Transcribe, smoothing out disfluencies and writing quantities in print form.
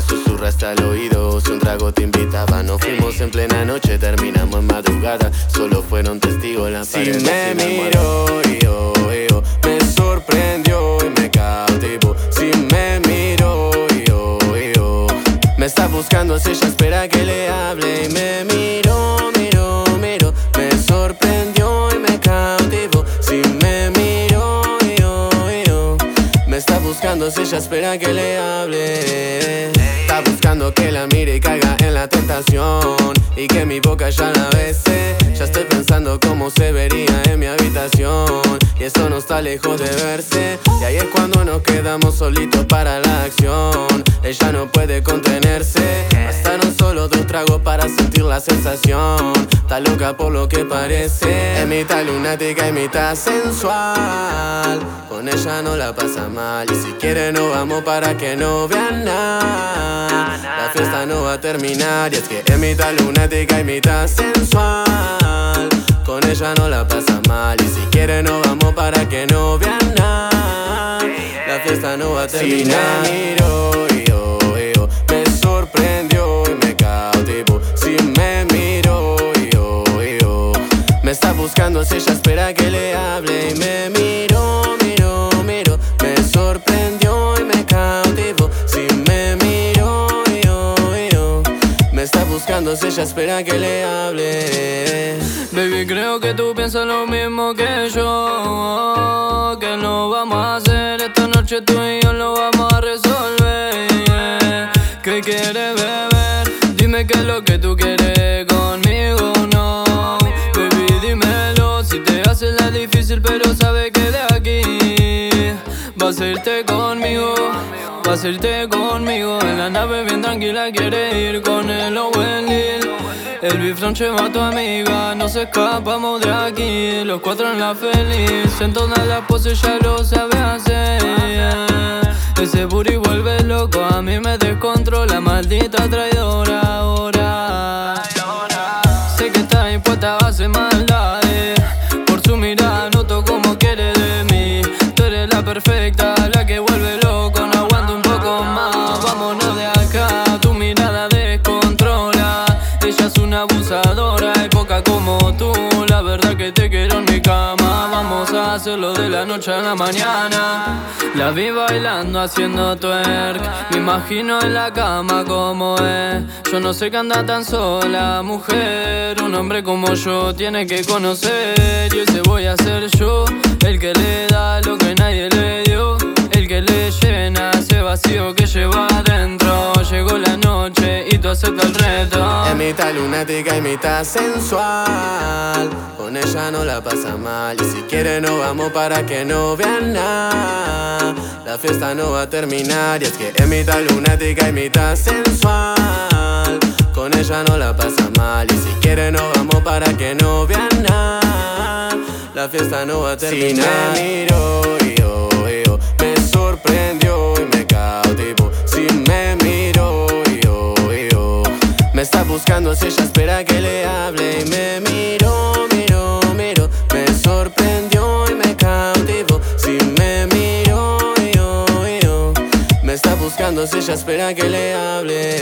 me susurra hasta el oído. Si un trago te invitaba, nos fuimos en plena noche, terminamos en madrugada. Solo fueron testigos las paredes. Si me miró y yo me sorprendió y me cautivó. Si me miró y yo me está buscando, si ella espera que le hable. Y me miró, me sorprendió y me cautivó. Si me miró y yo me está buscando, si ella espera que le hable. Está buscando que la mire y caiga en la tentación y que mi boca ya la bese. Ya estoy pensando cómo se vería en mi habitación y eso no está lejos de verse. Y ahí es cuando nos quedamos solitos para la acción. Ella no puede contenerse. Bastaron solo 2 tragos para sentir la sensación. Está loca por lo que parece. Es mitad lunática y mitad sensual. Con ella no la pasa mal. Y si quiere nos vamos para que no vean nada. La fiesta no va a terminar. Y es que es mitad lunática y mitad sensual. Con ella no la pasa mal. Y si quiere nos vamos para que no vean nada. La fiesta no va a terminar. Si me miró y yo me sorprendió y me cautivó. Si me miró y yo me está buscando, si ella espera que le hable. Y me miró, me sorprendió y me cautivó. Si me miró y yo me está buscando, si ella espera que le hable. Baby, creo que tú piensas lo mismo que yo. Que no vamos a hacer esta noche, tú y yo lo vamos a resolver. ¿Qué quieres beber? Dime qué es lo que tú quieres conmigo, no. Baby, dímelo, si te haces la difícil, pero sabes que de aquí vas a irte conmigo. Vas a irte conmigo. En la nave bien tranquila quiere ir con el Lil. El bifrón lleva a tu amiga, nos escapamos de aquí. Los 4 en la feliz, en todas las poses ya lo sabe hacer. Ese booty vuelve loco, a mí me descontrola, maldita traidora ahora. Sé que está dispuesta a hacer maldades. Por su mirada noto como quiere de mí. Tú eres la perfecta, la que vuelve loco. No aguanto un poco más, vámonos de acá. Tu mirada descontrola. Ella es una abusadora y poca como tú. La verdad que te quiero en mi cama. Vamos a hacerlo de la noche a la mañana. La vi bailando haciendo twerk. Me imagino en la cama como es. Yo no sé que anda tan sola, mujer. Un hombre como yo tiene que conocer. Y ese voy a ser yo, el que le da lo que nadie le dio. El que le llena ese vacío que lleva adentro. Llegó la noche y tú aceptas el reto. Es mitad lunática y mitad sensual. Con ella no la pasa mal. Y si quiere nos vamos para que no vean nada. La fiesta no va a terminar. Y es que es mitad lunática y mitad sensual. Con ella no la pasa mal. Y si quiere nos vamos para que no vean nada. La fiesta no va a terminar. Si me miró y yo me sorprendió y me cautivó. Si me miró y yo me está buscando, si ella espera que le hable. Y me miró, me sorprendió y me cautivó. Si me miró y yo me está buscando, si ella espera que le hable.